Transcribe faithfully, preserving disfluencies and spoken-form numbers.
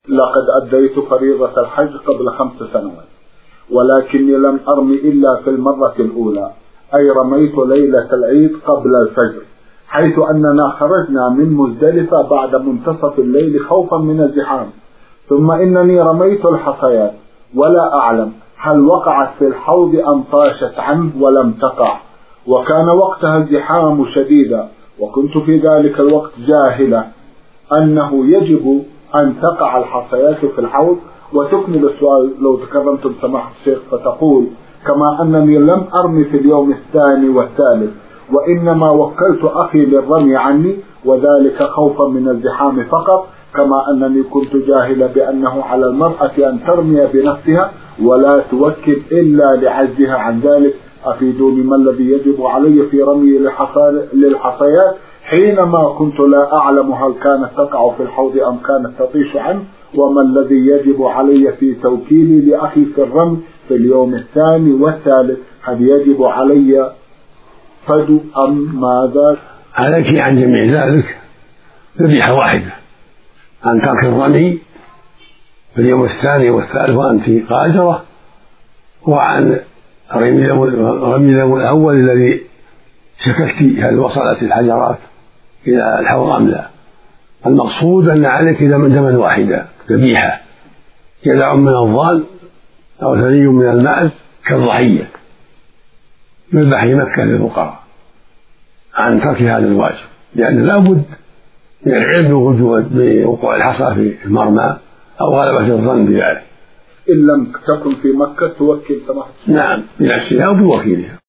لقد أديت فريضة الحج قبل خمس سنوات، ولكني لم أرمي إلا في المرة الأولى، أي رميت ليلة العيد قبل الفجر، حيث أننا خرجنا من مزدلفة بعد منتصف الليل خوفا من الزحام، ثم إنني رميت الحصيات ولا أعلم هل وقعت في الحوض أم طاشت عنه ولم تقع، وكان وقتها الزحام شديدا، وكنت في ذلك الوقت جاهلة أنه يجب أن تقع الحصيات في الحوض. وتكمل السؤال لو تكرمتم سماحة الشيخ فتقول: كما أنني لم أرمي في اليوم الثاني والثالث، وإنما وكلت أخي للرمي عني، وذلك خوفا من الزحام فقط، كما أنني كنت جاهلة بأنه على المرأة أن ترمي بنفسها ولا توكل إلا لعجزها عن ذلك. أفيدوني ما الذي يجب علي في رمي للحصيات حينما كنت لا أعلم هل كانت تقع في الحوض أم كانت تطيش عنه، وما الذي يجب علي في توكيلي لأخي في الرمي في اليوم الثاني والثالث؟ هل يجب علي فدو أم ماذا؟ عليك عن جميع ذلك ذبيحة واحدة، عن ترك الرمي في اليوم الثاني والثالث وأنت قادرة، وعن رمي اليوم الأول الذي شككت هل وصلت الحجرات إلى الحوض أم لا. المقصود أن عليك دما واحدة ذبيحة، جذع من الضال أو ثني من المعز كالضحية، يذبح في مكة للفقراء، عن ترك هذا الواجب، لأن لا بد من العلم بوقوع الحصى في المرمى أو غلبة الظن بذلك. إن لم تكن في مكة توكل سماحة. نعم، بنفسها أو بوكيلها.